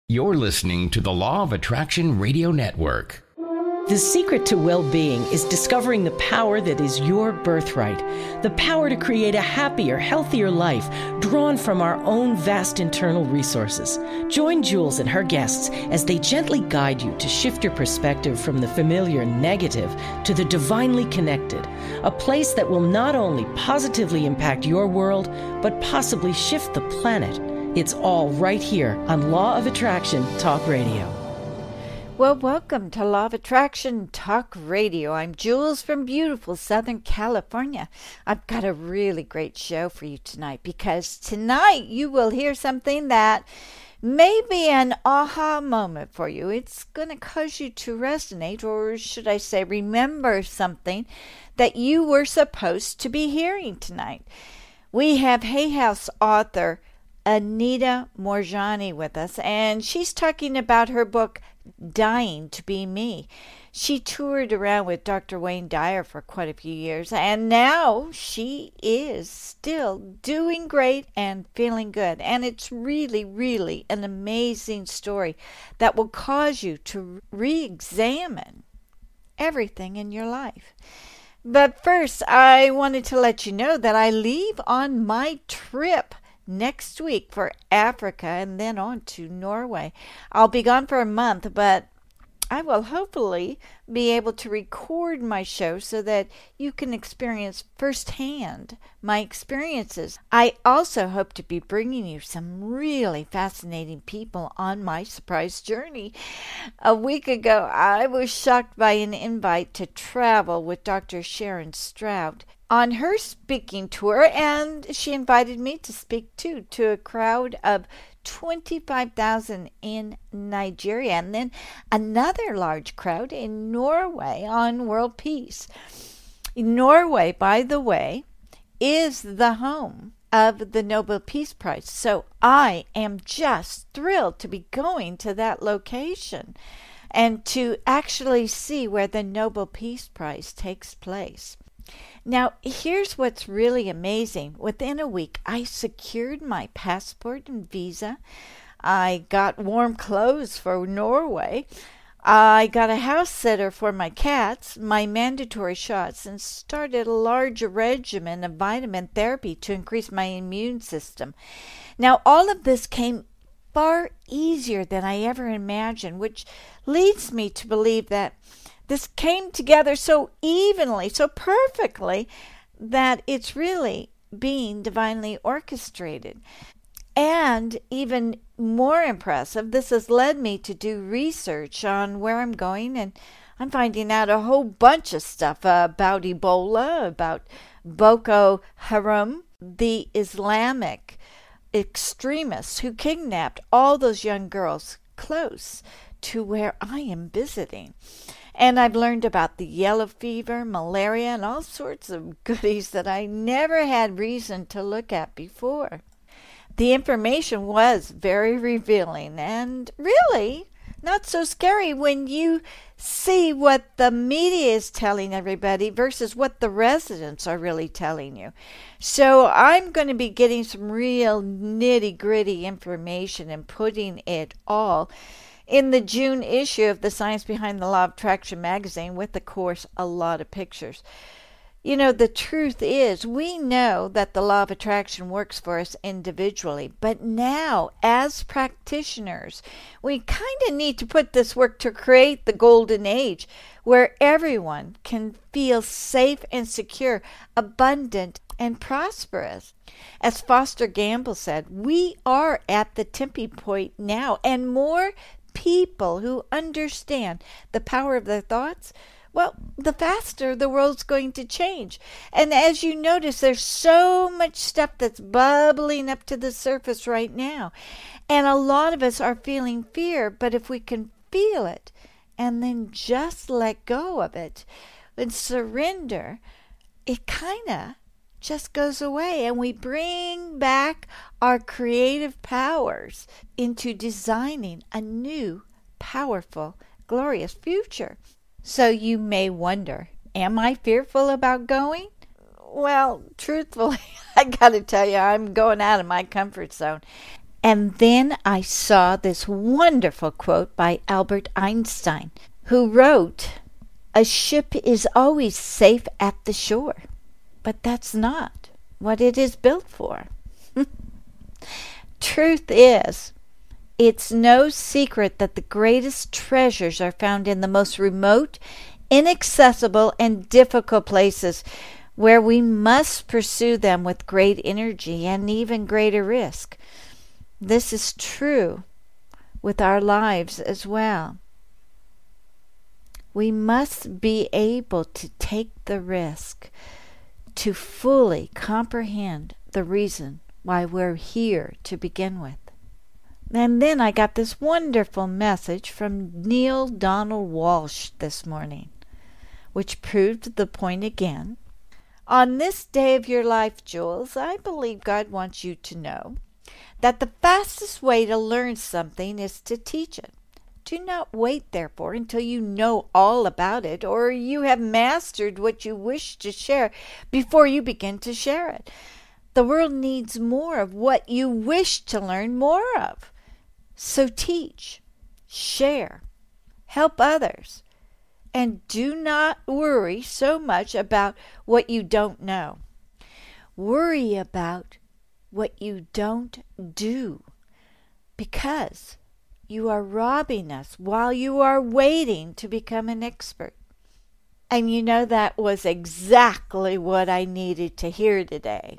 You're listening to the Law of Attraction Radio Network. The secret to well-being is discovering the power that is your birthright, the power to create a happier, healthier life drawn from our own vast internal resources. Join Jules and her guests as they gently guide you to shift your perspective from the familiar negative to the divinely connected, a place that will not only positively impact your world, but possibly shift the planet. It's all right here on Law of Attraction Talk Radio. Well, welcome to Law of Attraction Talk Radio. I'm Jules from beautiful Southern California. I've got a really great show for you tonight because tonight you will hear something that may be an aha moment for you. It's going to cause you to resonate, or should I say remember something that you were supposed to be hearing tonight. We have Hay House author Anita Moorjani with us, and she's talking about her book, Dying to Be Me. She toured around with Dr. Wayne Dyer for quite a few years, and now she is still doing great and feeling good. And it's really, really an amazing story that will cause you to re-examine everything in your life. But first, I wanted to let you know that I leave on my trip next week for Africa and then on to Norway. I'll be gone for a month, but I will hopefully be able to record my show so that you can experience firsthand my experiences. I also hope to be bringing you some really fascinating people on my surprise journey. A week ago, I was shocked by an invite to travel with Dr. Sharon Strout on her speaking tour, and she invited me to speak too to a crowd of 25,000 in Nigeria, and then another large crowd in Norway on World Peace. Norway, by the way, is the home of the Nobel Peace Prize, so I am just thrilled to be going to that location and to actually see where the Nobel Peace Prize takes place. Now, here's what's really amazing. Within a week, I secured my passport and visa. I got warm clothes for Norway. I got a house sitter for my cats, my mandatory shots, and started a large regimen of vitamin therapy to increase my immune system. Now, all of this came far easier than I ever imagined, which leads me to believe that this came together so evenly, so perfectly, that it's really being divinely orchestrated. And even more impressive, this has led me to do research on where I'm going, and I'm finding out a whole bunch of stuff about Ebola, about Boko Haram, the Islamic extremists who kidnapped all those young girls close to where I am visiting. And I've learned about the yellow fever, malaria, and all sorts of goodies that I never had reason to look at before. The information was very revealing and really not so scary when you see what the media is telling everybody versus what the residents are really telling you. So I'm going to be getting some real nitty-gritty information and putting it all in the June issue of the Science Behind the Law of Attraction magazine with, of course, a lot of pictures. You know, the truth is, we know that the law of attraction works for us individually, but now, as practitioners, we kind of need to put this work to create the golden age where everyone can feel safe and secure, abundant and prosperous. As Foster Gamble said, we are at the tipping point now, and more people who understand the power of their thoughts, well, the faster the world's going to change. And as you notice, there's so much stuff that's bubbling up to the surface right now. And a lot of us are feeling fear, but if we can feel it and then just let go of it and surrender, it kind of just goes away, and we bring back our creative powers into designing a new, powerful, glorious future. So you may wonder, am I fearful about going? Well, truthfully, I got to tell you, I'm going out of my comfort zone. And then I saw this wonderful quote by Albert Einstein, who wrote, "A ship is always safe at the shore, but that's not what it is built for." Truth is, it's no secret that the greatest treasures are found in the most remote, inaccessible, and difficult places, where we must pursue them with great energy and even greater risk. This is true with our lives as well. We must be able to take the risk to fully comprehend the reason why we're here to begin with. And then I got this wonderful message from Neale Donald Walsch this morning, which proved the point again. On this day of your life, Jules, I believe God wants you to know that the fastest way to learn something is to teach it. Do not wait, therefore, until you know all about it or you have mastered what you wish to share before you begin to share it. The world needs more of what you wish to learn more of. So teach, share, help others, and do not worry so much about what you don't know. Worry about what you don't do, because you are robbing us while you are waiting to become an expert. And you know, that was exactly what I needed to hear today.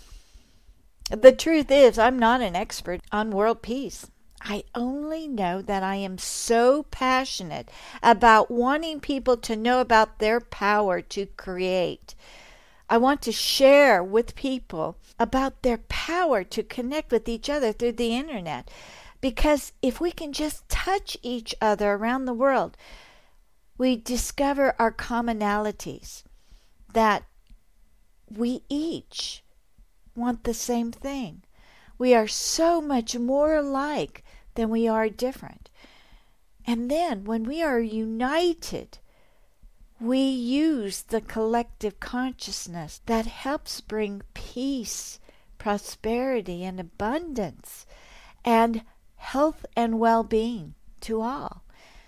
The truth is, I'm not an expert on world peace. I only know that I am so passionate about wanting people to know about their power to create. I want to share with people about their power to connect with each other through the internet. Because if we can just touch each other around the world, we discover our commonalities, that we each want the same thing. We are so much more alike than we are different. And then when we are united, we use the collective consciousness that helps bring peace, prosperity, and abundance, and health and well-being to all.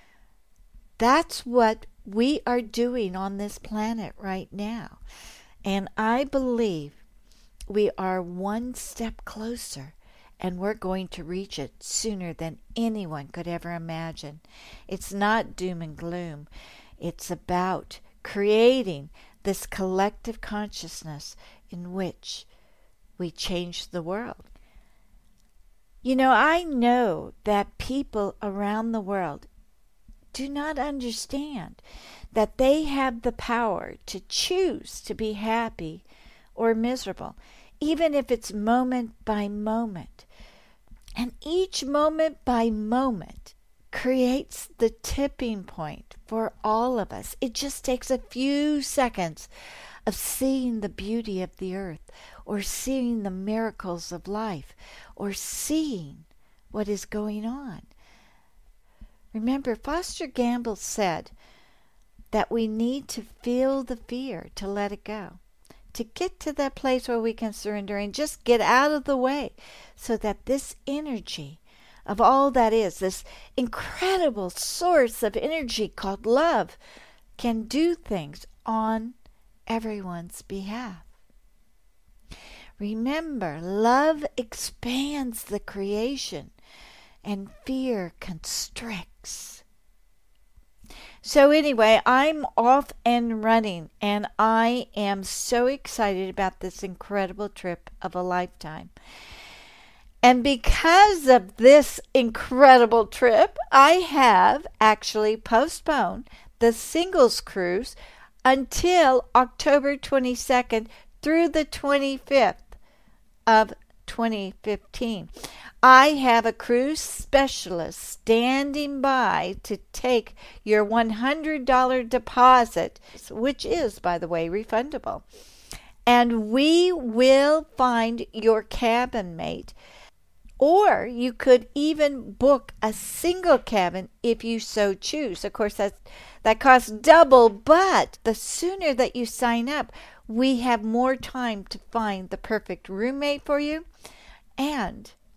That's what we are doing on this planet right now. And I believe we are one step closer, and we're going to reach it sooner than anyone could ever imagine. It's not doom and gloom. It's about creating this collective consciousness in which we change the world. You know, I know that people around the world do not understand that they have the power to choose to be happy or miserable, even if it's moment by moment. And each moment by moment creates the tipping point for all of us. It just takes a few seconds of seeing the beauty of the earth, or seeing the miracles of life, or seeing what is going on. Remember, Foster Gamble said that we need to feel the fear to let it go, to get to that place where we can surrender and just get out of the way, so that this energy of all that is, this incredible source of energy called love, can do things on everyone's behalf. Remember, love expands the creation and fear constricts. So anyway, I'm off and running, and I am so excited about this incredible trip of a lifetime. And because of this incredible trip, I have actually postponed the singles cruise until October 22nd through the 25th of 2015. I have a cruise specialist standing by to take your $100 deposit, which is, by the way, refundable. And we will find your cabin mate. Or you could even book a single cabin if you so choose. Of course, that costs double, but the sooner that you sign up, we have more time to find the perfect roommate for you. And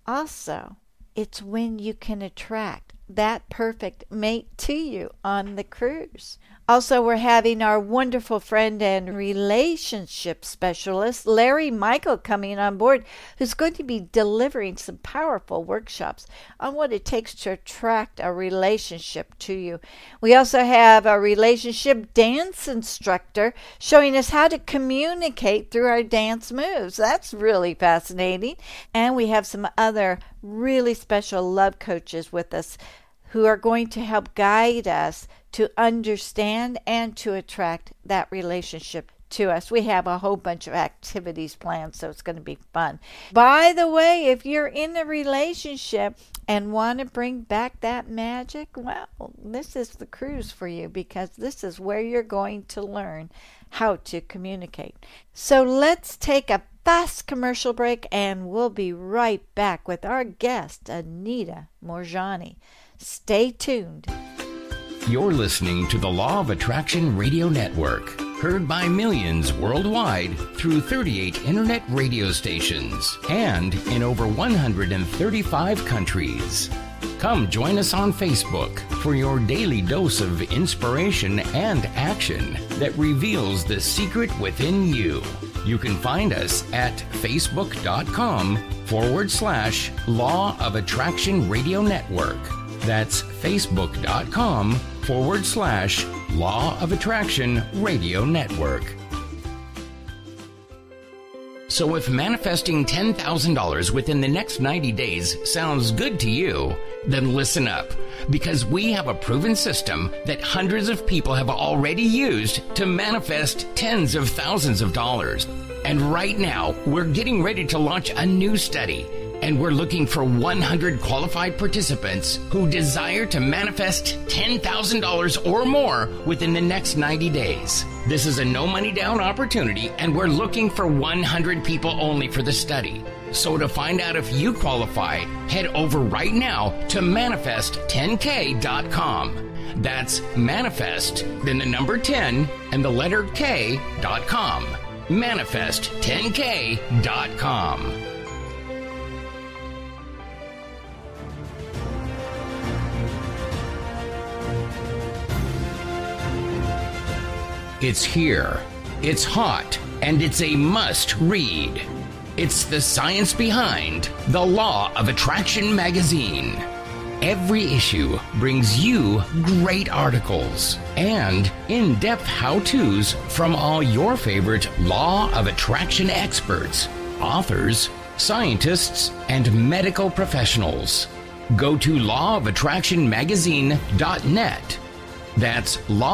also, it's when you can attract that perfect mate to you on the cruise. Also, we're having our wonderful friend and relationship specialist, Larry Michael, coming on board, who's going to be delivering some powerful workshops on what it takes to attract a relationship to you. We also have a relationship dance instructor showing us how to communicate through our dance moves. That's really fascinating. And we have some other really special love coaches with us who are going to help guide us to understand and to attract that relationship to us. We have a whole bunch of activities planned, so it's going to be fun. By the way, if you're in a relationship and want to bring back that magic, well, this is the cruise for you, because this is where you're going to learn how to communicate. So let's take a fast commercial break, and we'll be right back with our guest, Anita Moorjani. Stay tuned. You're listening to the Law of Attraction Radio Network, heard by millions worldwide through 38 internet radio stations and in over 135 countries. Come join us on Facebook for your daily dose of inspiration and action that reveals the secret within you. You can find us at facebook.com/Law of Attraction Radio Network. That's facebook.com/Law of Attraction Radio Network. So if manifesting $10,000 within the next 90 days sounds good to you, then listen up, because we have a proven system that hundreds of people have already used to manifest tens of thousands of dollars. And right now, we're getting ready to launch a new study. And we're looking for 100 qualified participants who desire to manifest $10,000 or more within the next 90 days. This is a no money down opportunity, and we're looking for 100 people only for the study. So to find out if you qualify, head over right now to manifest10k.com. That's manifest, then the number 10 and the letter K.com. Manifest10k.com. It's here, it's hot, and it's a must-read. It's the science behind The Law of Attraction magazine. Every issue brings you great articles and in-depth how-tos from all your favorite Law of Attraction experts, authors, scientists, and medical professionals. Go to lawofattractionmagazine.net. That's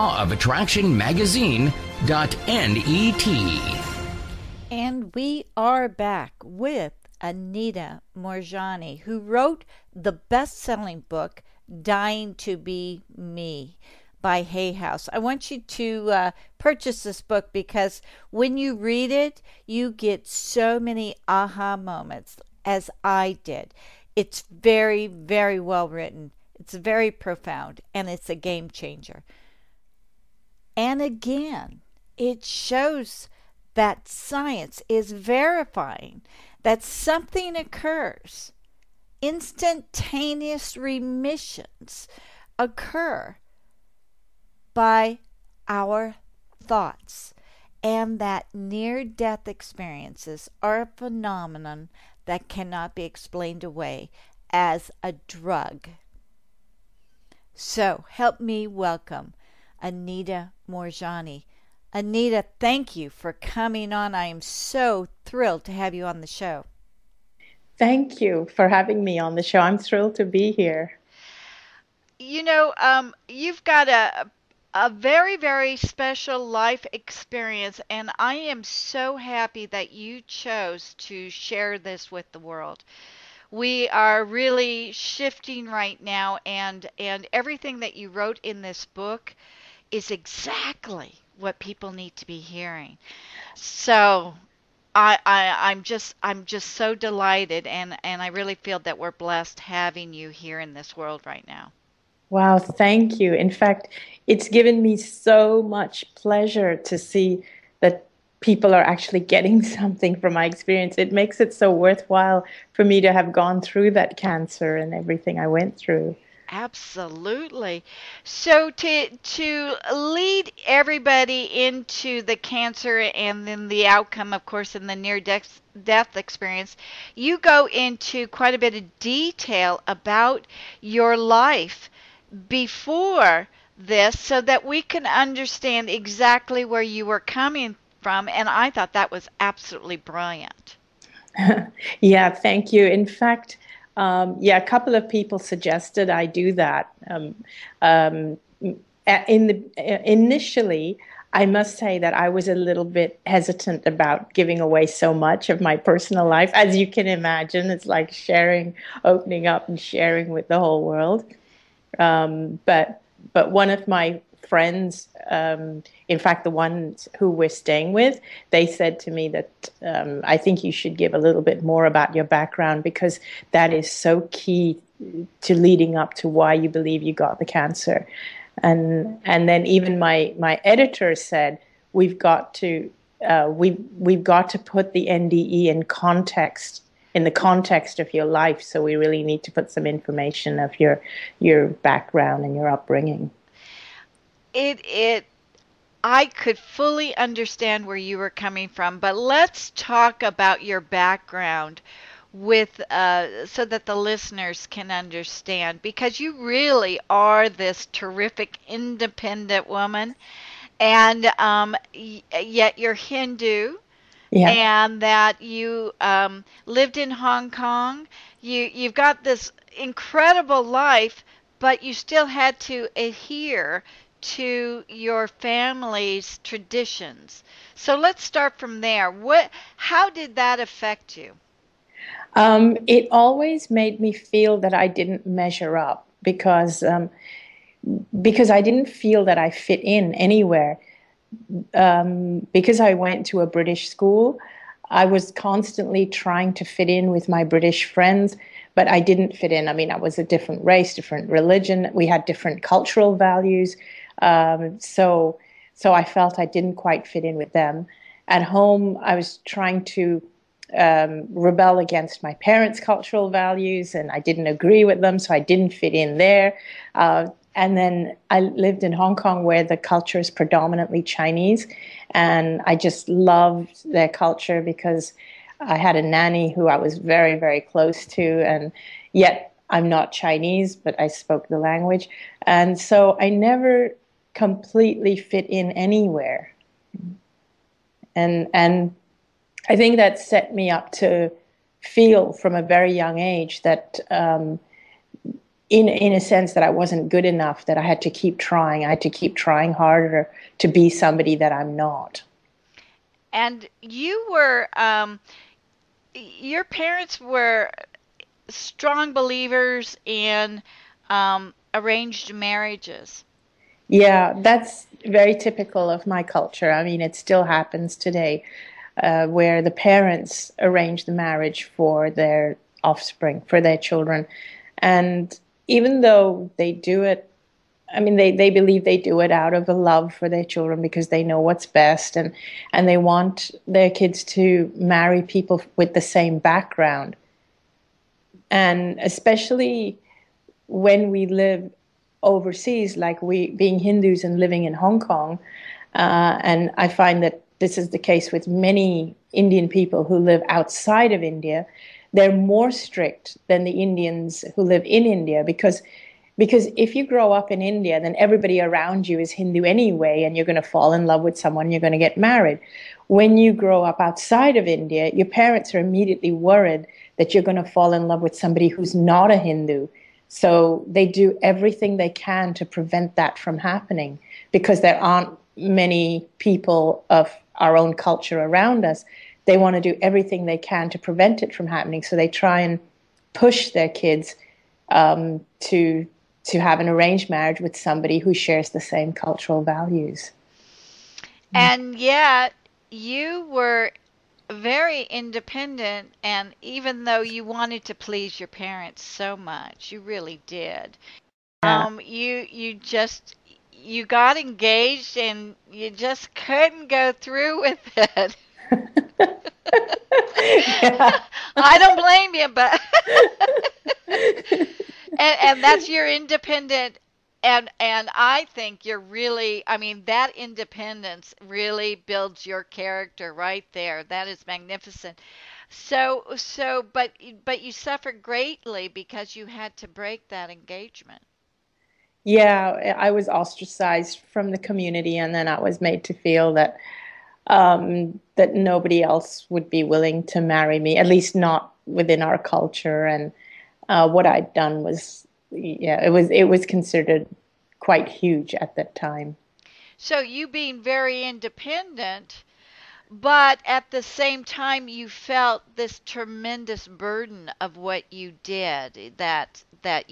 lawofattractionmagazine.net. And we are back with Anita Moorjani, who wrote the best-selling book, Dying to Be Me, by Hay House. I want you to purchase this book, because when you read it, you get so many aha moments, as I did. It's very, very well written. It's very profound, and it's a game changer. And again, it shows that science is verifying that something occurs. Instantaneous remissions occur by our thoughts, and that near-death experiences are a phenomenon that cannot be explained away as a drug. So help me welcome Anita Moorjani. Anita, thank you for coming on. I am so thrilled to have you on the show. Thank you for having me on the show. I'm thrilled to be here. You know, you've got a very, very special life experience, and I am so happy that you chose to share this with the world. We are really shifting right now, and everything that you wrote in this book is exactly what people need to be hearing. So I'm just so delighted, and I really feel that we're blessed having you here in this world right now. Wow, thank you. In fact, it's given me so much pleasure to see that people are actually getting something from my experience. It makes it so worthwhile for me to have gone through that cancer and everything I went through. Absolutely. So to lead everybody into the cancer and then the outcome, of course, in the near death experience, you go into quite a bit of detail about your life before this so that we can understand exactly where you were coming from. And I thought that was absolutely brilliant. Yeah, thank you. In fact, yeah, a couple of people suggested I do that. Initially, I must say that I was a little bit hesitant about giving away so much of my personal life. As you can imagine, it's like sharing, opening up and sharing with the whole world. But one of my friends, in fact, the ones who we're staying with, they said to me that I think you should give a little bit more about your background because that is so key to leading up to why you believe you got the cancer. And then even my editor said we've got to put the NDE in the context of your life. So we really need to put some information of your background and your upbringing. I could fully understand where you were coming from, but let's talk about your background with so that the listeners can understand, because you really are this terrific independent woman, and yet you're Hindu. Yeah. And that you lived in Hong Kong. You've got this incredible life, but you still had to adhere to your family's traditions. So let's start from there. How did that affect you? It always made me feel that I didn't measure up because I didn't feel that I fit in anywhere. Because I went to a British school, I was constantly trying to fit in with my British friends, but I didn't fit in. I mean, I was a different race, different religion. We had different cultural values. So I felt I didn't quite fit in with them. At home, I was trying to rebel against my parents' cultural values, and I didn't agree with them, so I didn't fit in there. And then I lived in Hong Kong, where the culture is predominantly Chinese, and I just loved their culture because I had a nanny who I was very, very close to, and yet I'm not Chinese, but I spoke the language. And so I never completely fit in anywhere. And I think that set me up to feel from a very young age that in a sense that I wasn't good enough, that I had to keep trying. I had to keep trying harder to be somebody that I'm not. And you were, your parents were strong believers in arranged marriages. Yeah, that's very typical of my culture. I mean, it still happens today, where the parents arrange the marriage for their offspring, for their children. And even though they do it, I mean, they believe they do it out of a love for their children because they know what's best, and they want their kids to marry people with the same background. And especially when we live overseas, like we being Hindus and living in Hong Kong, and I find that this is the case with many Indian people who live outside of India. They're more strict than the Indians who live in India because if you grow up in India, then everybody around you is Hindu anyway, and you're going to fall in love with someone, you're going to get married. When you grow up outside of India, your parents are immediately worried that you're going to fall in love with somebody who's not a Hindu. So they do everything they can to prevent that from happening because there aren't many people of our own culture around us. They want to do everything they can to prevent it from happening. So they try and push their kids to have an arranged marriage with somebody who shares the same cultural values. And yet you were very independent, and even though you wanted to please your parents so much, you really did. Yeah. You got engaged and you just couldn't go through with it. Yeah. I don't blame you, but and that's your independent and I think you're really, I mean, that independence really builds your character right there. That is magnificent. But you suffered greatly because you had to break that engagement. Yeah, I was ostracized from the community, and then I was made to feel that that nobody else would be willing to marry me, at least not within our culture. And what I'd done was, yeah, it was considered quite huge at that time. So you being very independent, but at the same time you felt this tremendous burden of what you did, that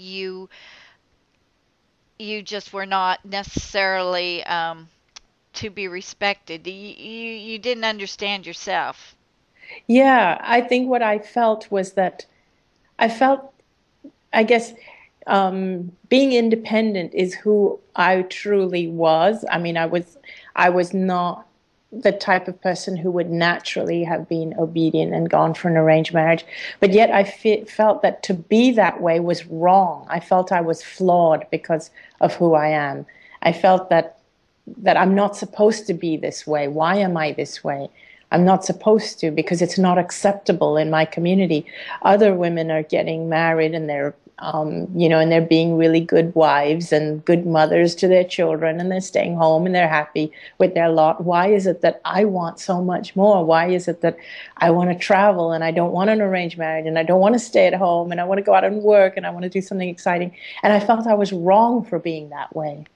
you just were not necessarily to be respected. You didn't understand yourself. Yeah, I think what I felt was that I felt, I guess, being independent is who I truly was. I mean, I was not the type of person who would naturally have been obedient and gone for an arranged marriage. But yet I felt that to be that way was wrong. I felt I was flawed because of who I am. I felt that I'm not supposed to be this way. Why am I this way? I'm not supposed to, because it's not acceptable in my community. Other women are getting married, and and they're being really good wives and good mothers to their children, and they're staying home and they're happy with their lot. Why is it that I want so much more? Why is it that I want to travel and I don't want an arranged marriage, and I don't want to stay at home, and I want to go out and work, and I want to do something exciting? And I felt I was wrong for being that way.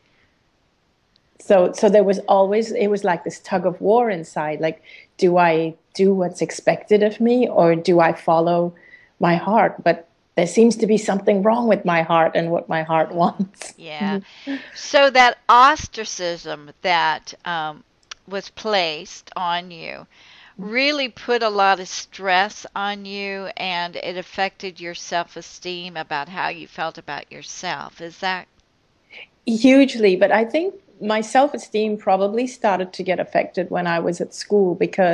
So there was always, it was like this tug of war inside. Like, do I do what's expected of me, or do I follow my heart? But there seems to be something wrong with my heart and what my heart wants. Yeah. So that ostracism that was placed on you really put a lot of stress on you, and it affected your self-esteem about how you felt about yourself. Is that? Hugely, but I think my self-esteem probably started to get affected when I was at school,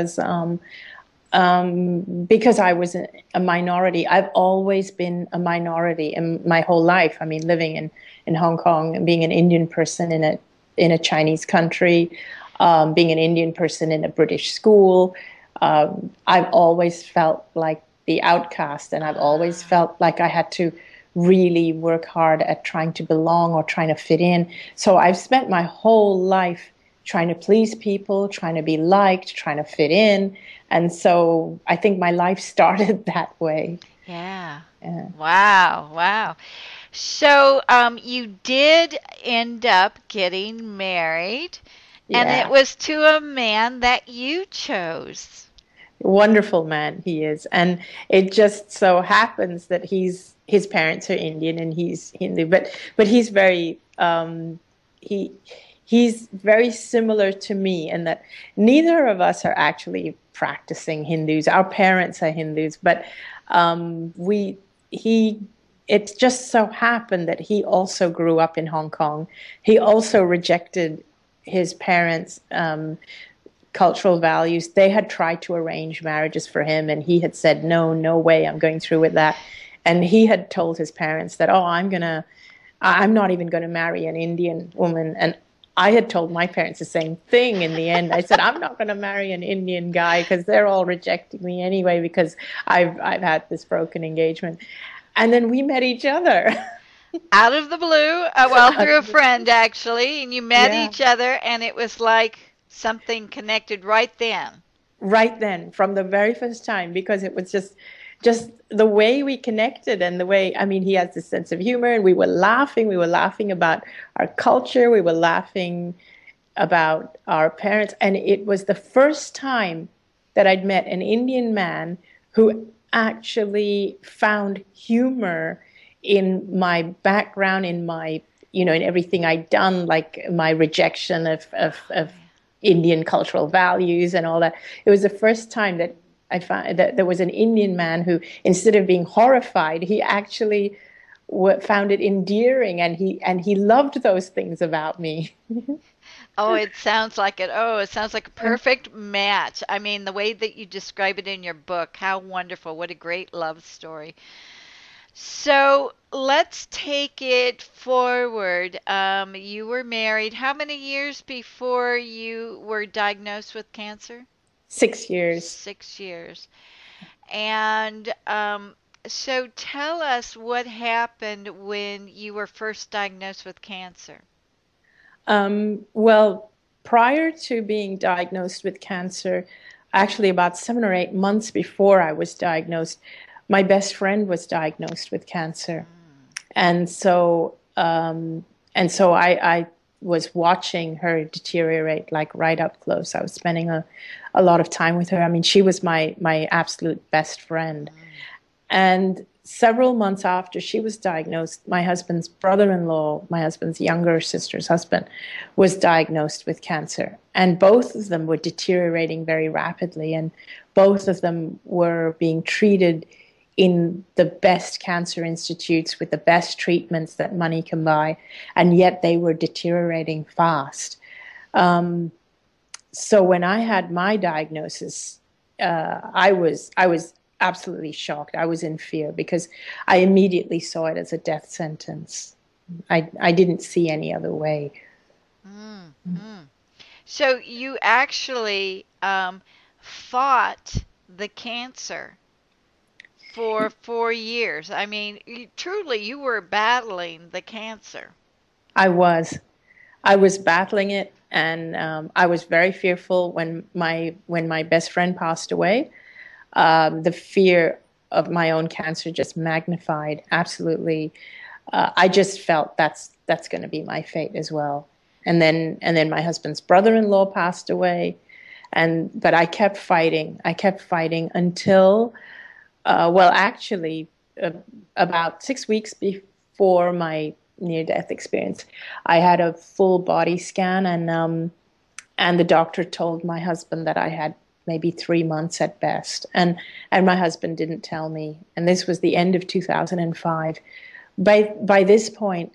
because I was a minority. I've always been a minority in my whole life. I mean, living in Hong Kong and being an Indian person in a Chinese country, being an Indian person in a British school, I've always felt like the outcast, and I've always felt like I had to really work hard at trying to belong or trying to fit in. So I've spent my whole life trying to please people, trying to be liked, trying to fit in. And so I think my life started that way. Yeah. Yeah. Wow. Wow. So you did end up getting married, and it Yeah. was to a man that you chose. Wonderful man he is. And it just so happens that his parents are Indian and he's Hindu, but he's very he he's very similar to me in that neither of us are actually practicing Hindus. Our parents are Hindus, but we he it just so happened that he also grew up in Hong Kong. He also rejected his parents' cultural values. They had tried to arrange marriages for him, and he had said, no, no way, I'm going through with that. And he had told his parents that, oh, I'm not even going to marry an Indian woman. And I had told my parents the same thing in the end. I said, I'm not going to marry an Indian guy because they're all rejecting me anyway because I've had this broken engagement. And then we met each other. Out of the blue, well, through a friend actually, and you met Yeah. each other, and it was like something connected right then. Right then, from the very first time, because it was just the way we connected, and the way, I mean, he has this sense of humor, and we were laughing about our culture, we were laughing about our parents, and it was the first time that I'd met an Indian man who actually found humor in my background, in my, in everything I'd done, like my rejection of Indian cultural values and all that. It was the first time that I found that there was an Indian man who, instead of being horrified, he actually found it endearing, and he loved those things about me. Oh, it sounds like it. Oh, it sounds like a perfect match. I mean, the way that you describe it in your book, how wonderful. What a great love story. So let's take it forward. You were married how many years before you were diagnosed with cancer? 6 years. 6 years. And so tell us what happened when you were first diagnosed with cancer. Well, prior to being diagnosed with cancer, actually about 7 or 8 months before I was diagnosed, my best friend was diagnosed with cancer. And so, I was watching her deteriorate like right up close. I was spending a lot of time with her. I mean, she was my absolute best friend. And several months after she was diagnosed, my husband's brother-in-law, my husband's younger sister's husband, was diagnosed with cancer. And both of them were deteriorating very rapidly. And both of them were being treated in the best cancer institutes with the best treatments that money can buy. And yet they were deteriorating fast. So when I had my diagnosis, I was absolutely shocked. I was in fear because I immediately saw it as a death sentence. I didn't see any other way. So you actually fought the cancer for 4 years. I mean, truly, you were battling the cancer. I was battling it, and I was very fearful when my best friend passed away. The fear of my own cancer just magnified. Absolutely, I just felt that's going to be my fate as well. And then my husband's brother-in-law passed away, but I kept fighting. I kept fighting until, actually, about 6 weeks before my near-death experience, I had a full body scan, and the doctor told my husband that I had maybe 3 months at best. And my husband didn't tell me. And this was the end of 2005. By this point,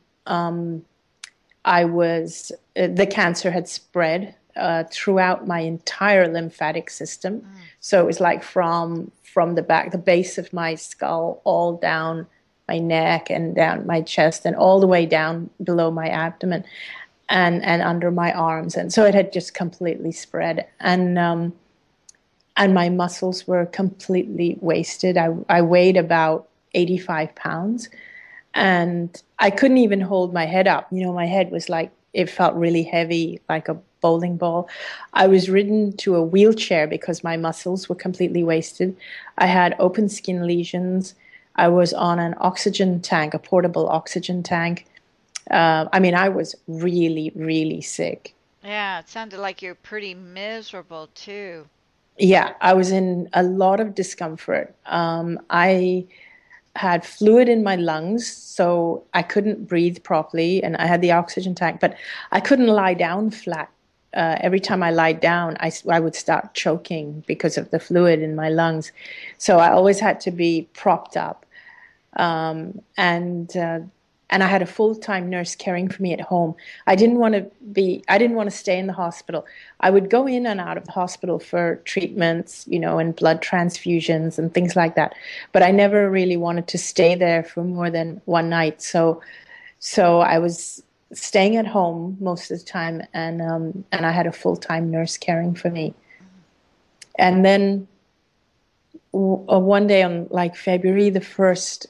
the cancer had spread throughout my entire lymphatic system. So it was like from the back, the base of my skull, all down my neck and down my chest and all the way down below my abdomen and under my arms. And so it had just completely spread. And my muscles were completely wasted. I weighed about 85 pounds, and I couldn't even hold my head up. You know, my head was like, it felt really heavy, like a bowling ball. I was ridden to a wheelchair because my muscles were completely wasted. I had open skin lesions. I was on an oxygen tank, a portable oxygen tank. I mean, I was really, really sick. Yeah, it sounded like you're pretty miserable too. Yeah, I was in a lot of discomfort. I had fluid in my lungs, so I couldn't breathe properly, and I had the oxygen tank, but I couldn't lie down flat. Every time I lied down, I would start choking because of the fluid in my lungs. So I always had to be propped up. And I had a full-time nurse caring for me at home. I didn't want to stay in the hospital. I would go in and out of the hospital for treatments, you know, and blood transfusions and things like that. But I never really wanted to stay there for more than one night. So I was staying at home most of the time, and I had a full-time nurse caring for me. And then one day on like February the 1st,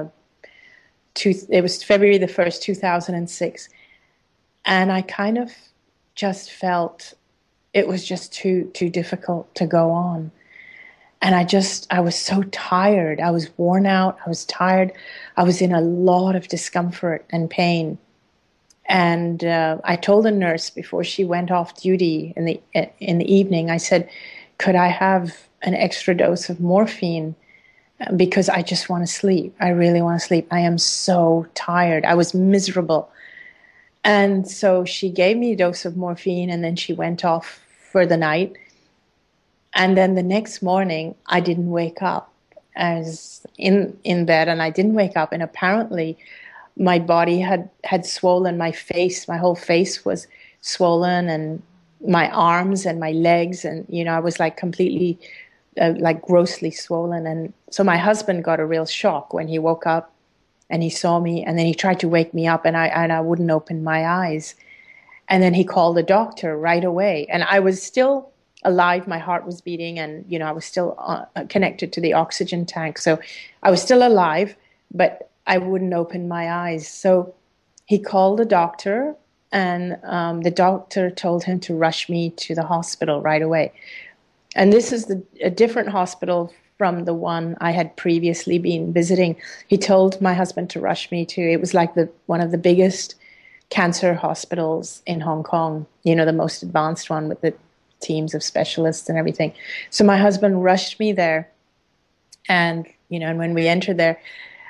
it was February the 1st, 2006. And I kind of just felt it was just too difficult to go on. And I was so tired. I was worn out. I was tired. I was in a lot of discomfort and pain. And I told the nurse before she went off duty in the evening, I said, could I have an extra dose of morphine? Because I just want to sleep. I really want to sleep. I am so tired. I was miserable. And so she gave me a dose of morphine, and then she went off for the night. And then the next morning, I didn't wake up. I was in bed, and I didn't wake up. And apparently, my body had swollen. My whole face was swollen, and my arms and my legs, and I was like completely like grossly swollen. And so my husband got a real shock when he woke up and he saw me, and then he tried to wake me up, and I wouldn't open my eyes. And then he called the doctor right away, and I was still alive. My heart was beating, and I was still connected to the oxygen tank, so I was still alive, but I wouldn't open my eyes. So he called the doctor, and the doctor told him to rush me to the hospital right away. And this is a different hospital from the one I had previously been visiting. He told my husband to rush me to, it was like one of the biggest cancer hospitals in Hong Kong, the most advanced one with the teams of specialists and everything. So my husband rushed me there. And, and when we entered there,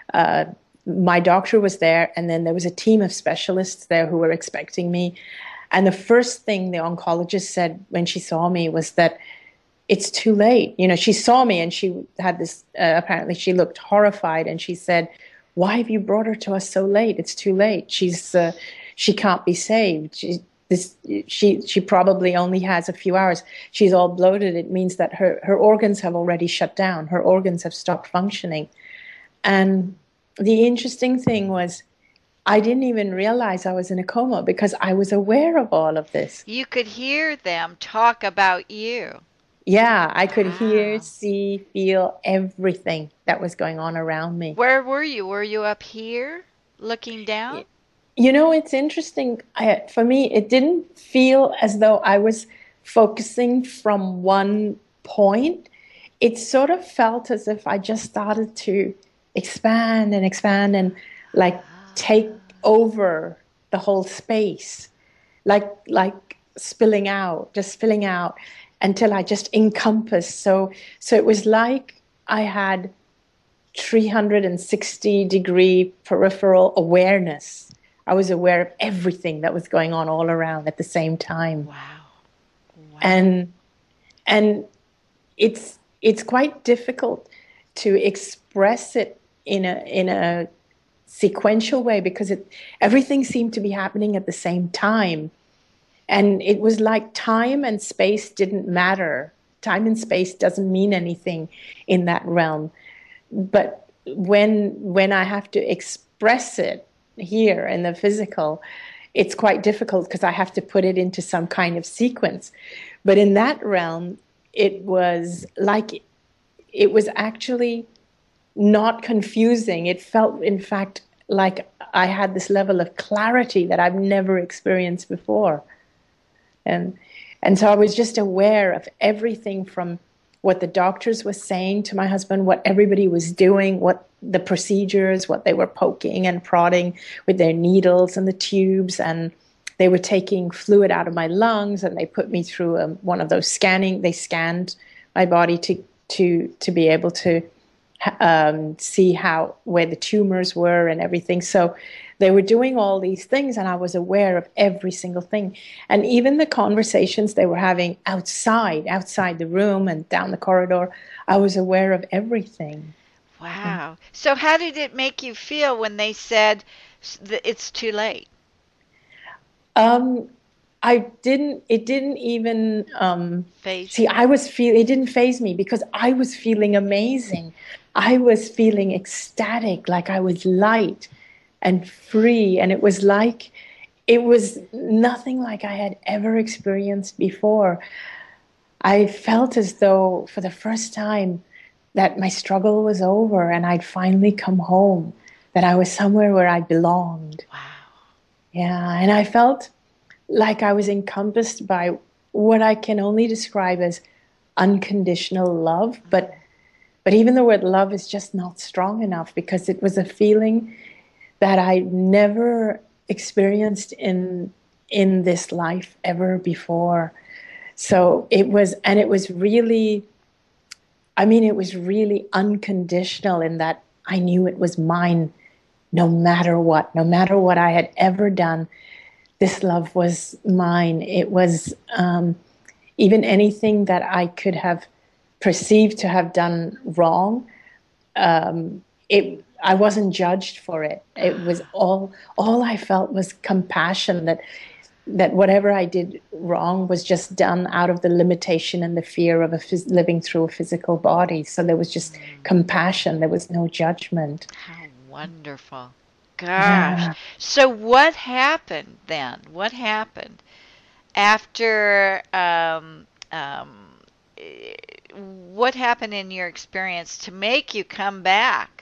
my doctor was there, and then there was a team of specialists there who were expecting me. And the first thing the oncologist said when she saw me was that it's too late. She saw me, and she had this, apparently she looked horrified, and she said, "Why have you brought her to us so late? It's too late. She can't be saved. She probably only has a few hours. She's all bloated. It means that her organs have already shut down. Her organs have stopped functioning." And the interesting thing was, I didn't even realize I was in a coma because I was aware of all of this. You could hear them talk about you. Yeah, I could hear, see, feel everything that was going on around me. Where were you? Were you up here looking down? It's interesting. For me, it didn't feel as though I was focusing from one point. It sort of felt as if I just started to expand and like take over the whole space, like spilling out until I just encompassed. So it was like I had 360-degree peripheral awareness. I was aware of everything that was going on all around at the same time. Wow. And it's quite difficult to express it in a sequential way because everything seemed to be happening at the same time. And it was like time and space didn't matter. Time and space doesn't mean anything in that realm. But when I have to express it here in the physical, it's quite difficult because I have to put it into some kind of sequence. But in that realm, it was actually not confusing. It felt, in fact, like I had this level of clarity that I've never experienced before. And so I was just aware of everything from what the doctors were saying to my husband, what everybody was doing, what the procedures, what they were poking and prodding with their needles and the tubes, and they were taking fluid out of my lungs, and they put me through one of those scanning. They scanned my body to be able to see where the tumors were and everything. So they were doing all these things, and I was aware of every single thing. And even the conversations they were having outside the room and down the corridor, I was aware of everything. Wow. So how did it make you feel when they said that it's too late? It didn't even it didn't faze me because I was feeling amazing. I was feeling ecstatic, like I was light and free. And it was nothing like I had ever experienced before. I felt as though for the first time that my struggle was over and I'd finally come home, that I was somewhere where I belonged. Wow. Yeah, and I felt like I was encompassed by what I can only describe as unconditional love. But even the word love is just not strong enough because it was a feeling that I never experienced in this life ever before. So it was really unconditional in that I knew it was mine no matter what I had ever done. This love was mine. It was even anything that I could have perceived to have done wrong. I wasn't judged for it. It was all I felt was compassion, that that whatever I did wrong was just done out of the limitation and the fear of living through a physical body. So there was just compassion. There was no judgment. How wonderful. Gosh. Yeah. So what happened then? What happened after, what happened in your experience to make you come back?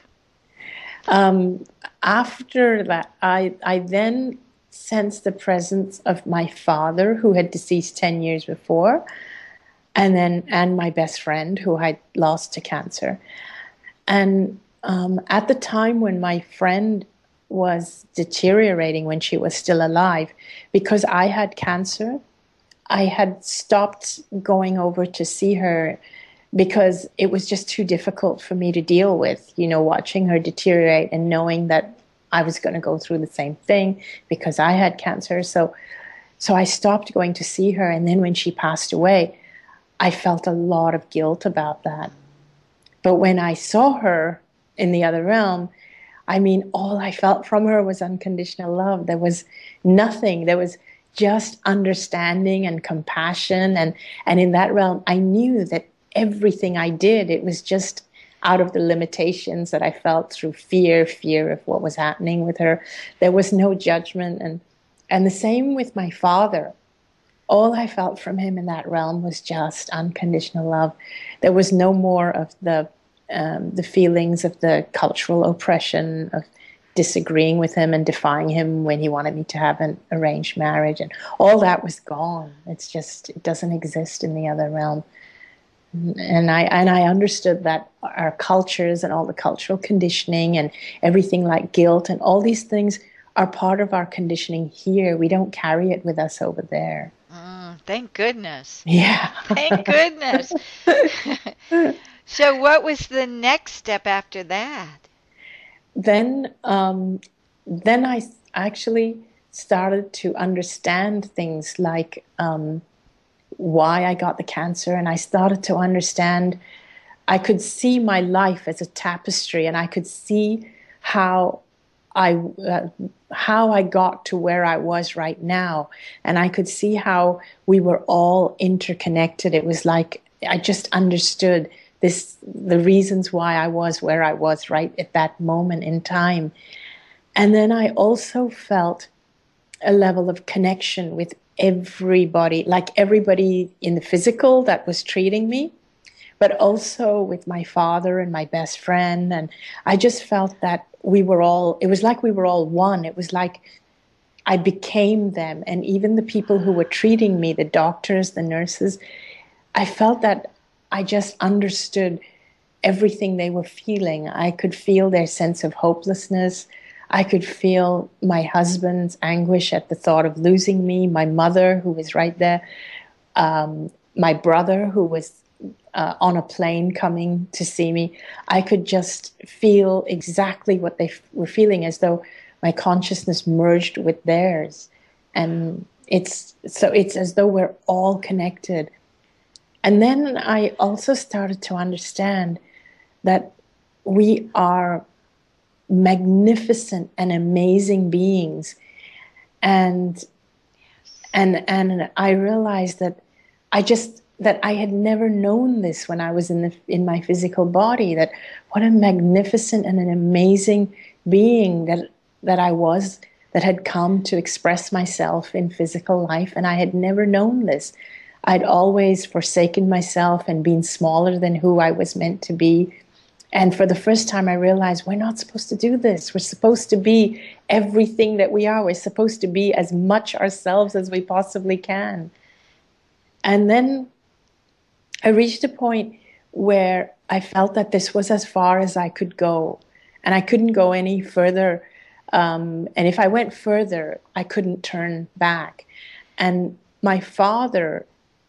After that, I then sensed the presence of my father, who had deceased 10 years before, and my best friend, who I'd lost to cancer. And at the time when my friend was deteriorating, when she was still alive, because I had cancer, I had stopped going over to see her because it was just too difficult for me to deal with, watching her deteriorate and knowing that I was going to go through the same thing because I had cancer. So I stopped going to see her. And then when she passed away, I felt a lot of guilt about that. But when I saw her in the other realm, all I felt from her was unconditional love. There was nothing. There was just understanding and compassion. And in that realm, I knew that everything I did, it was just out of the limitations that I felt through fear of what was happening with her. There was no judgment. And the same with my father. All I felt from him in that realm was just unconditional love. There was no more of the feelings of the cultural oppression, of disagreeing with him and defying him when he wanted me to have an arranged marriage. And all that was gone. It doesn't exist in the other realm. And I understood that our cultures and all the cultural conditioning and everything like guilt and all these things are part of our conditioning here. We don't carry it with us over there. Thank goodness. Yeah. Thank goodness. So what was the next step after that? Then I actually started to understand things like why I got the cancer, and I started to understand. I could see my life as a tapestry, and I could see how I got to where I was right now, and I could see how we were all interconnected. It was like I just understood the reasons why I was where I was right at that moment in time. And then I also felt a level of connection with everybody, like everybody in the physical that was treating me, but also with my father and my best friend. And I just felt that it was like we were all one. It was like I became them. And even the people who were treating me, the doctors, the nurses, I felt that I just understood everything they were feeling. I could feel their sense of hopelessness. I could feel my husband's anguish at the thought of losing me, my mother, who was right there, my brother, who was on a plane coming to see me. I could just feel exactly what they were feeling, as though my consciousness merged with theirs. And it's as though we're all connected. And then I also started to understand that we are magnificent and amazing beings. And I realized that I had never known this when I was in my physical body, that what a magnificent and an amazing being that I was, that had come to express myself in physical life. And I had never known this. I'd always forsaken myself and been smaller than who I was meant to be. And for the first time, I realized we're not supposed to do this. We're supposed to be everything that we are. We're supposed to be as much ourselves as we possibly can. And then I reached a point where I felt that this was as far as I could go. And I couldn't go any further. And if I went further, I couldn't turn back. And my father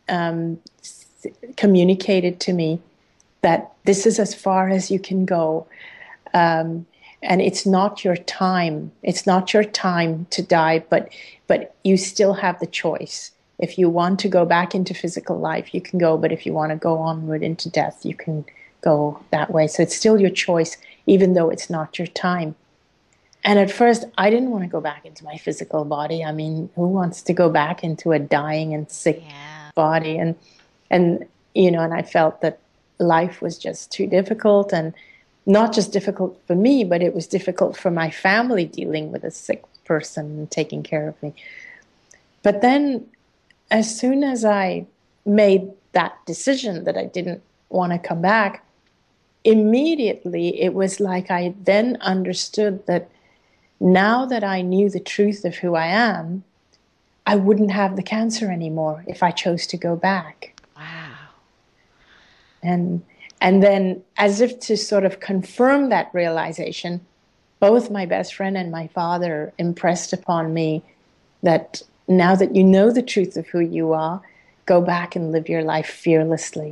communicated to me that this is as far as you can go. And it's not your time. It's not your time to die, but you still have the choice. If you want to go back into physical life, you can go. But if you want to go onward into death, you can go that way. So it's still your choice, even though it's not your time. And at first, I didn't want to go back into my physical body. I mean, who wants to go back into a dying and sick body? And and I felt that life was just too difficult, and not just difficult for me, but it was difficult for my family dealing with a sick person and taking care of me. But then, as soon as I made that decision that I didn't want to come back, immediately it was like I then understood that now that I knew the truth of who I am, I wouldn't have the cancer anymore if I chose to go back. Wow. And then, as if to sort of confirm that realization, both my best friend and my father impressed upon me that now that you know the truth of who you are, go back and live your life fearlessly.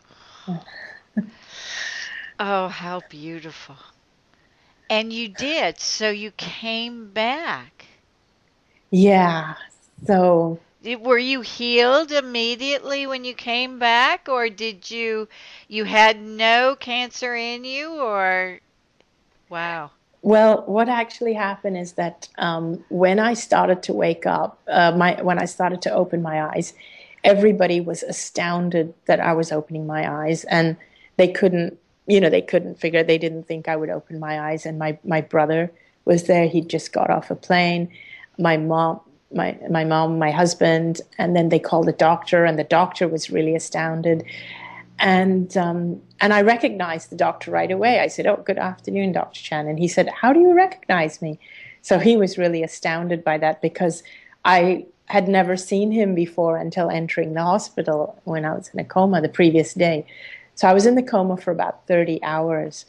Oh, how beautiful. And you did. So you came back. Yeah. So Were you healed immediately when you came back, or did you had no cancer in you, or wow. well, what actually happened is that when I started to wake up, when I started to open my eyes, everybody was astounded that I was opening my eyes, and they couldn't figure. They didn't think I would open my eyes. And my brother was there. He'd just got off a plane. My mom, my husband, and then they called the doctor, and the doctor was really astounded. And I recognized the doctor right away. I said, "Oh, good afternoon, Dr. Chan." And he said, "How do you recognize me?" So he was really astounded by that, because I had never seen him before until entering the hospital when I was in a coma the previous day. So I was in the coma for about 30 hours.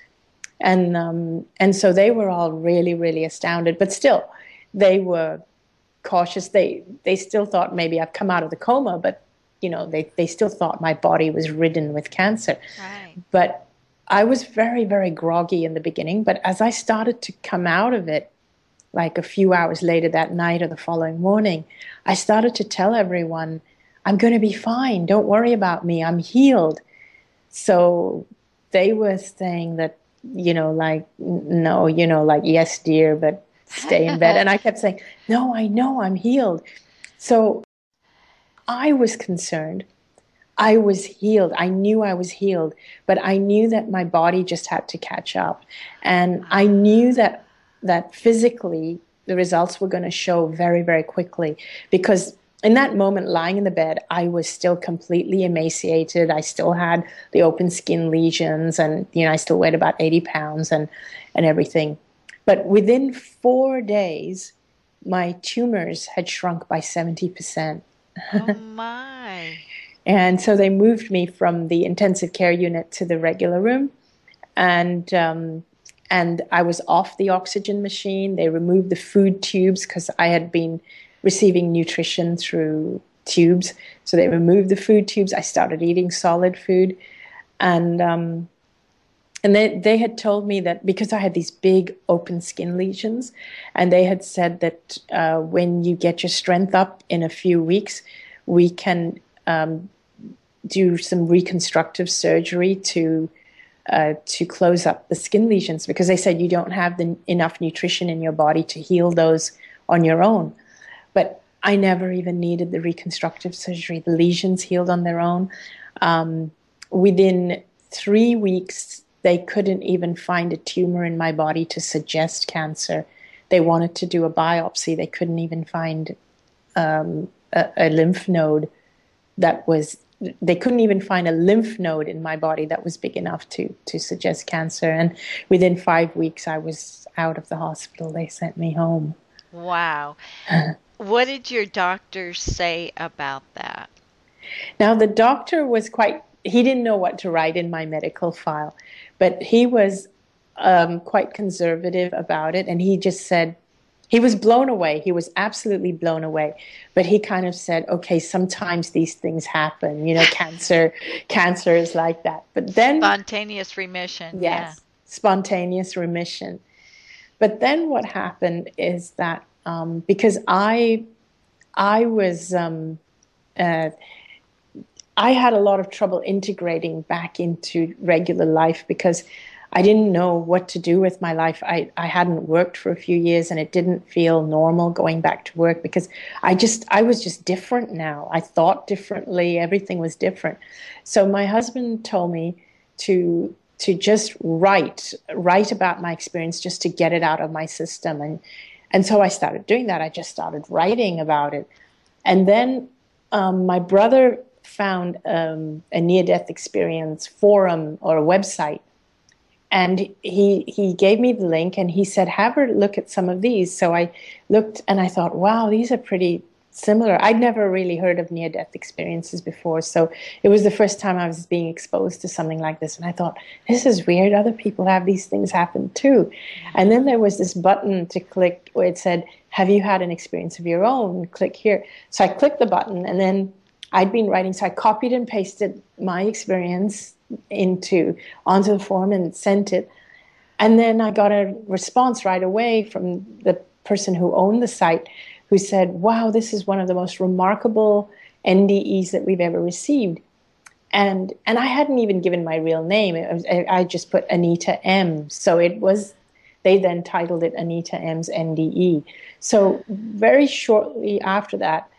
And so they were all really, really astounded. But still, they were cautious. They still thought maybe I've come out of the coma, but they still thought my body was ridden with cancer. Right. But I was very, very groggy in the beginning. But as I started to come out of it, like a few hours later that night or the following morning, I started to tell everyone, "I'm going to be fine. Don't worry about me. I'm healed." So they were saying that, like, no, like, "Yes, dear, but stay in bed." And I kept saying, "No, I know I'm healed." So I was concerned. I was healed. I knew I was healed, but I knew that my body just had to catch up. And I knew that physically the results were going to show very, very quickly, because in that moment, lying in the bed, I was still completely emaciated. I still had the open skin lesions, and I still weighed about 80 pounds and everything. But within 4 days, my tumors had shrunk by 70%. Oh my. And so they moved me from the intensive care unit to the regular room, and I was off the oxygen machine. They removed the food tubes because I had been receiving nutrition through tubes. So they removed the food tubes. I started eating solid food. And they had told me that because I had these big open skin lesions, and they had said that when you get your strength up in a few weeks, we can do some reconstructive surgery to close up the skin lesions, because they said you don't have enough nutrition in your body to heal those on your own. But I never even needed the reconstructive surgery. The lesions healed on their own. Within 3 weeks, they couldn't even find a tumor in my body to suggest cancer. They wanted to do a biopsy. They couldn't even find a lymph node they couldn't even find a lymph node in my body that was big enough to suggest cancer. And within 5 weeks, I was out of the hospital. They sent me home. Wow. What did your doctor say about that? Now, the doctor was he didn't know what to write in my medical file, but he was quite conservative about it. And he just said, he was blown away. He was absolutely blown away. But he kind of said, "Okay, sometimes these things happen. Cancer is like that." But then spontaneous remission. Yes, yeah. Spontaneous remission. But then what happened is that because I was I had a lot of trouble integrating back into regular life, because I didn't know what to do with my life. I hadn't worked for a few years, and it didn't feel normal going back to work because I was just different now. I thought differently. Everything was different. So my husband told me to just write about my experience, just to get it out of my system. And so I started doing that. I just started writing about it. And then my brother found a near-death experience forum or a website. And he gave me the link and he said, have her look at some of these. So I looked and I thought, wow, these are pretty similar. I'd never really heard of near-death experiences before. So it was the first time I was being exposed to something like this. And I thought, this is weird. Other people have these things happen too. And then there was this button to click where it said, have you had an experience of your own? Click here. So I clicked the button and then I'd been writing. So I copied and pasted my experience onto the form and sent it. And then I got a response right away from the person who owned the site, who said, wow, this is one of the most remarkable NDEs that we've ever received. And I hadn't even given my real name. I just put Anita M. So they then titled it Anita M's NDE. So very shortly after that,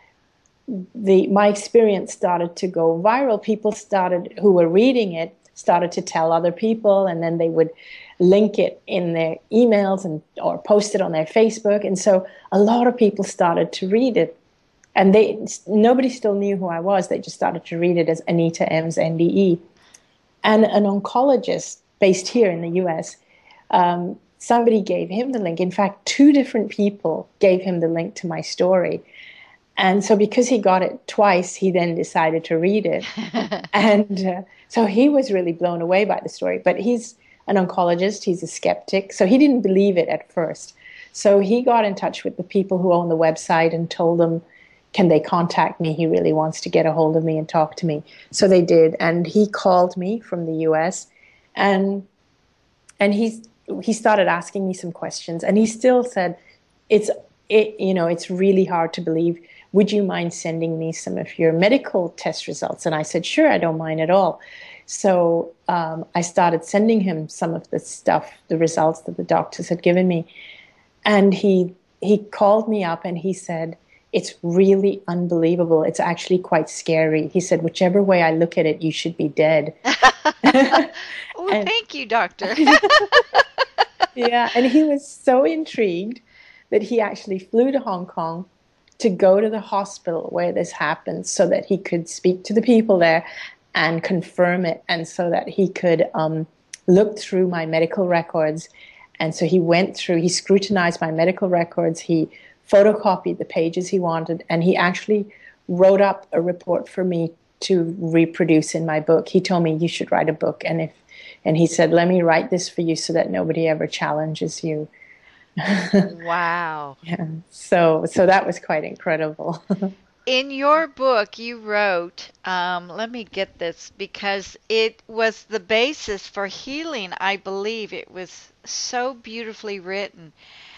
my experience started to go viral. People who were reading it started to tell other people, and then they would link it in their emails or post it on their Facebook. And so a lot of people started to read it. And nobody still knew who I was. They just started to read it as Anita M's NDE. And an oncologist based here in the US, somebody gave him the link. In fact, 2 different people gave him the link to my story. And so because he got it twice, he then decided to read it. And so he was really blown away by the story. But he's an oncologist. He's a skeptic. So he didn't believe it at first. So he got in touch with the people who own the website and told them, can they contact me? He really wants to get a hold of me and talk to me. So they did. And he called me from the US. And he started asking me some questions. And he still said, it's really hard to believe. Would you mind sending me some of your medical test results? And I said, sure, I don't mind at all. So I started sending him some of the stuff, the results that the doctors had given me. And he called me up and he said, it's really unbelievable. It's actually quite scary. He said, whichever way I look at it, you should be dead. Thank you, doctor. Yeah, and he was so intrigued that he actually flew to Hong Kong to go to the hospital where this happened so that he could speak to the people there and confirm it, and so that he could look through my medical records. And so he scrutinized my medical records, he photocopied the pages he wanted, and he actually wrote up a report for me to reproduce in my book. He told me, you should write a book, and he said, let me write this for you so that nobody ever challenges you. Wow. Yeah. So that was quite incredible. In your book, you wrote, let me get this, because it was the basis for healing, I believe. It was so beautifully written.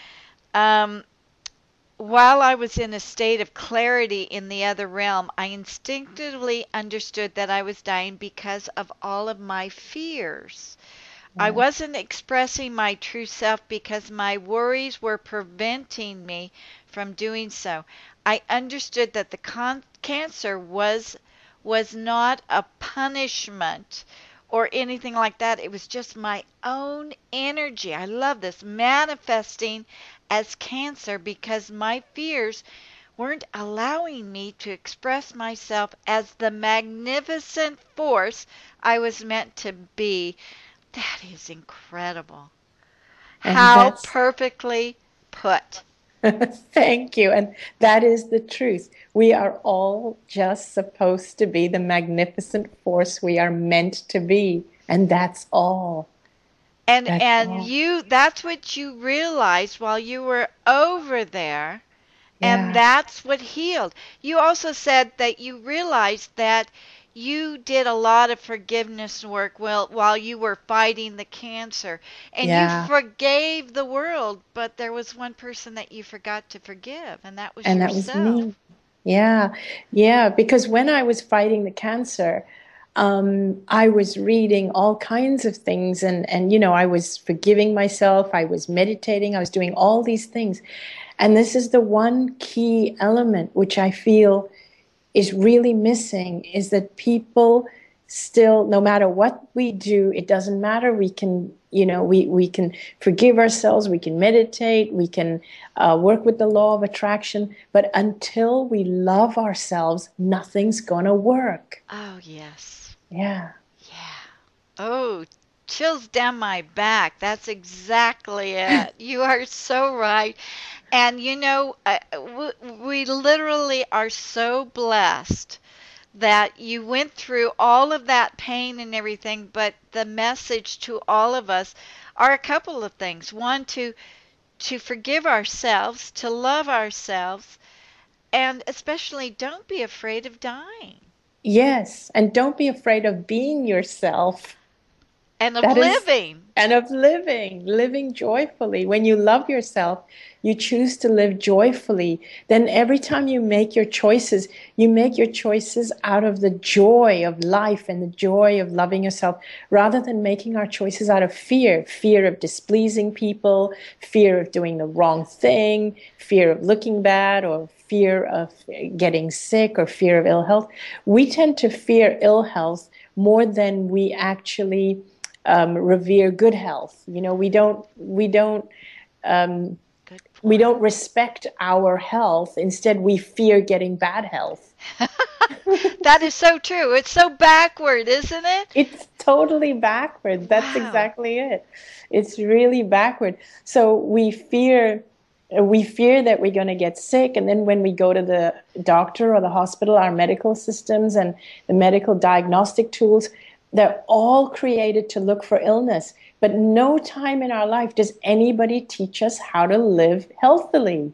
While I was in a state of clarity in the other realm, I instinctively understood that I was dying because of all of my fears. I wasn't expressing my true self because my worries were preventing me from doing so. I understood that the cancer was not a punishment or anything like that. It was just my own energy. I love this, manifesting as cancer because my fears weren't allowing me to express myself as the magnificent force I was meant to be. That is incredible. And how perfectly put. Thank you. And that is the truth. We are all just supposed to be the magnificent force we are meant to be. And that's all. And that's what you realized while you were over there. Yeah. And that's what healed. You also said that you realized that you did a lot of forgiveness work while you were fighting the cancer. And you forgave the world, but there was one person that you forgot to forgive, and that was yourself. That was me. Yeah, because when I was fighting the cancer, I was reading all kinds of things, and you know, I was forgiving myself, I was meditating, I was doing all these things. And this is the one key element which I feel is really missing, is that people still, no matter what we do, it doesn't matter. We can, you know, we can forgive ourselves, we can meditate, we can work with the law of attraction, but until we love ourselves, nothing's gonna work. Oh, yes. Yeah. Yeah. Oh, chills down my back. That's exactly it. You are so right. And you know, we literally are so blessed that you went through all of that pain and everything, but the message to all of us are a couple of things. One, to forgive ourselves, to love ourselves, and especially don't be afraid of dying. Yes, and don't be afraid of being yourself. And of living. Living joyfully. When you love yourself, you choose to live joyfully. Then every time you make your choices out of the joy of life and the joy of loving yourself, rather than making our choices out of fear of displeasing people, fear of doing the wrong thing, fear of looking bad, or fear of getting sick, or fear of ill health. We tend to fear ill health more than we actually revere good health. You know, we don't respect our health. Instead, we fear getting bad health. That is so true. It's so backward, isn't it? It's totally backward. That's exactly it. It's really backward. So we fear that we're going to get sick, and then when we go to the doctor or the hospital, our medical systems and the medical diagnostic tools, they're all created to look for illness. But no time in our life does anybody teach us how to live healthily.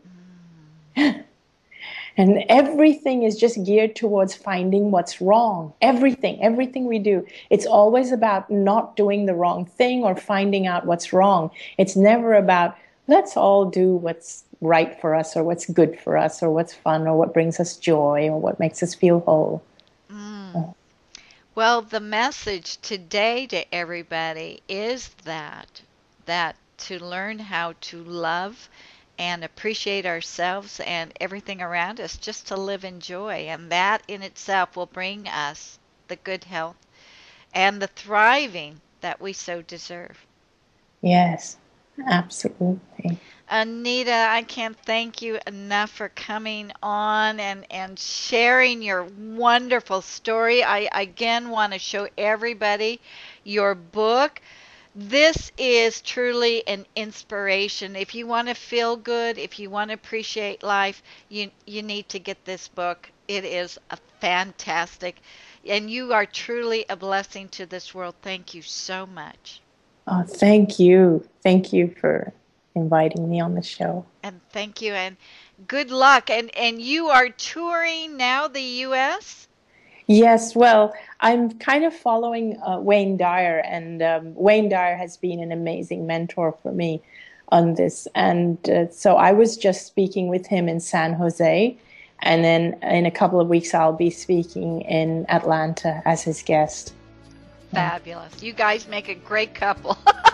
And everything is just geared towards finding what's wrong. Everything we do. It's always about not doing the wrong thing or finding out what's wrong. It's never about, let's all do what's right for us, or what's good for us, or what's fun, or what brings us joy, or what makes us feel whole. Well, the message today to everybody is that to learn how to love and appreciate ourselves and everything around us, just to live in joy. And that in itself will bring us the good health and the thriving that we so deserve. Yes, absolutely. Anita, I can't thank you enough for coming on and sharing your wonderful story. I again want to show everybody your book. This is truly an inspiration. If you want to feel good, if you want to appreciate life, you need to get this book. It is a fantastic, and you are truly a blessing to this world. Thank you so much. Oh, thank you. Thank you for inviting me on the show. And thank you, and good luck. And you are touring now the U.S.? Yes, well, I'm kind of following Wayne Dyer, and Wayne Dyer has been an amazing mentor for me on this. And so I was just speaking with him in San Jose, and then in a couple of weeks I'll be speaking in Atlanta as his guest. Fabulous. You guys make a great couple.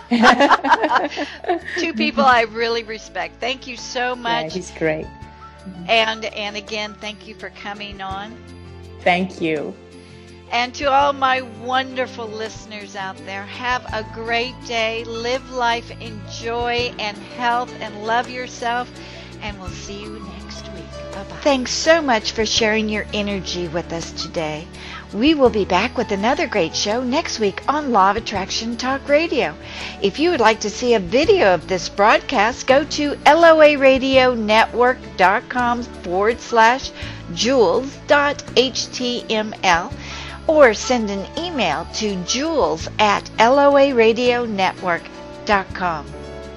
Two people I really respect. Thank you so much. Yeah, he's great. And again, thank you for coming on. Thank you. And to all my wonderful listeners out there, have a great day. Live life in joy and health, and love yourself. And we'll see you next week. Bye-bye. Thanks so much for sharing your energy with us today. We will be back with another great show next week on Law of Attraction Talk Radio. If you would like to see a video of this broadcast, go to loaradionetwork.com/jules.html or send an email to jules@loaradionetwork.com.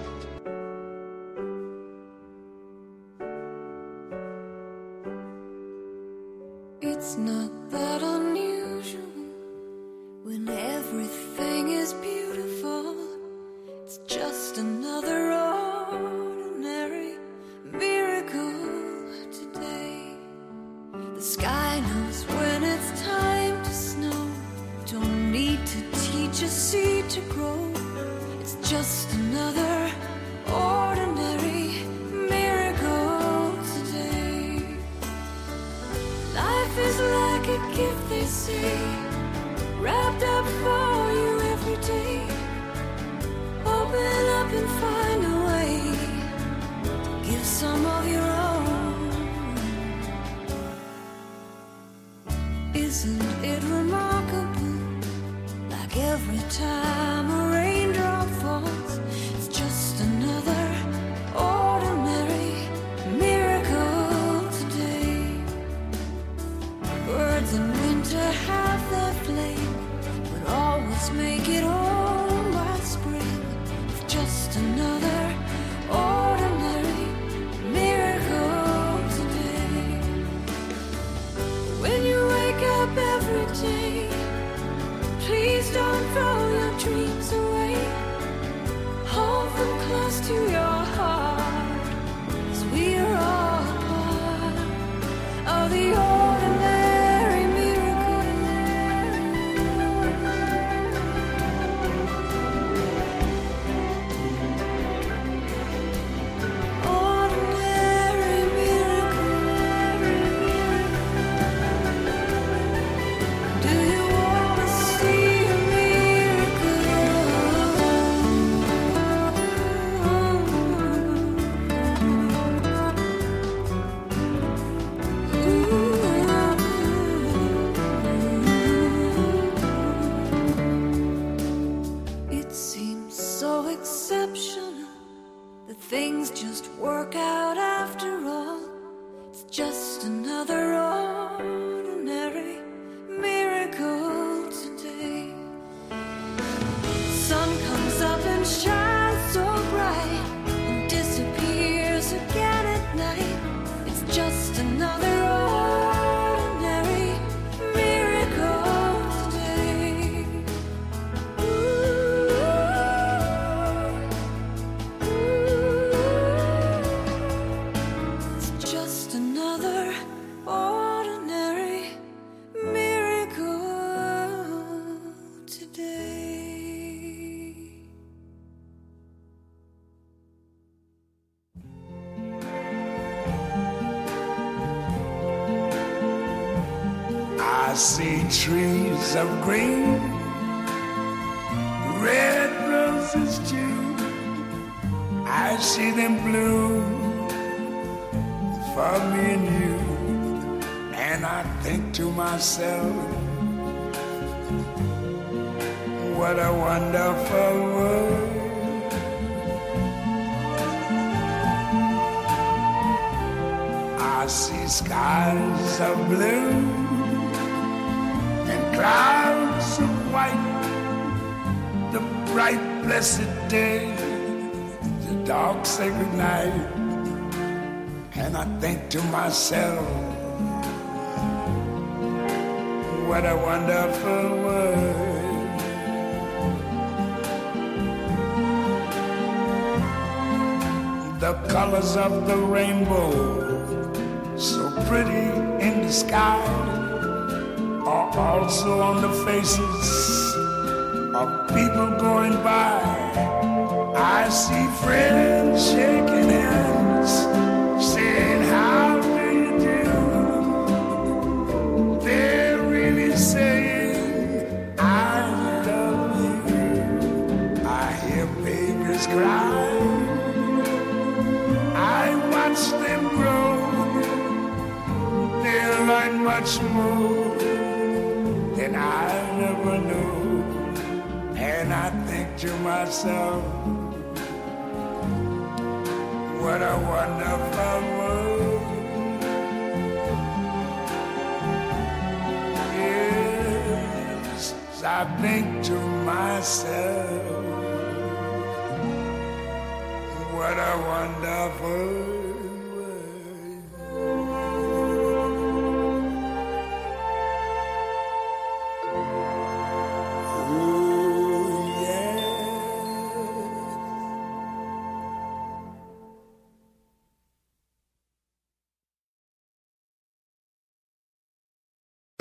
It's not that unusual when everything is beautiful. It's just another ordinary miracle today. The sky knows when it's time to snow, teach a seed to grow. It's just another ordinary miracle today. Life is like a gift, they say, wrapped up for you every day. Open up and find a way to give some of your own. Isn't it remarkable? Like every time a raindrop falls, it's just another ordinary miracle today. Birds in winter have their flame, but always make it home by spring. It's just another ordinary miracle today. When you wake up every day, please don't throw your dreams away. Hold them close to your heart, 'cause we are all part of the ordinary miracle. Ordinary miracle. Do you wanna see a miracle? It seems so exceptional that things just work out after all. It's just another ordinary miracle today. Sun comes up and shines so bright and disappears again at night. It's just another ordinary miracle today. It's just another ordinary miracle today. I see trees of green, red roses too. I see them bloom for me and you. And I think to myself, what a wonderful world. I see skies of blue and clouds of white, the bright blessed day, the dark sacred night. And I think to myself, what a wonderful world. The colors of the rainbow, so pretty in the sky, are also on the faces of people going by. I see friends shaking hands, saying, how do you do? They're really saying, I love you. I hear babies cry, I watch them grow. They'll learn much more than I never knew. And I think to myself, what a wonderful world. Yes, I think to myself, what a wonderful world.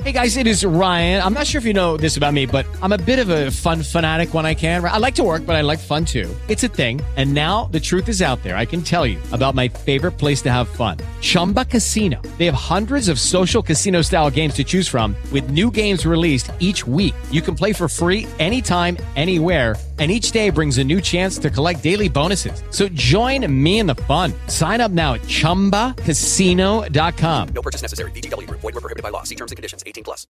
Hey guys, it is Ryan. I'm not sure if you know this about me, but I'm a bit of a fun fanatic when I can. I like to work, but I like fun too. It's a thing. And now the truth is out there. I can tell you about my favorite place to have fun. Chumba Casino. They have hundreds of social casino style games to choose from with new games released each week. You can play for free anytime, anywhere. And each day brings a new chance to collect daily bonuses. So join me in the fun. Sign up now at ChumbaCasino.com. No purchase necessary. VGW Group. Void where prohibited by law. See terms and conditions. 18+.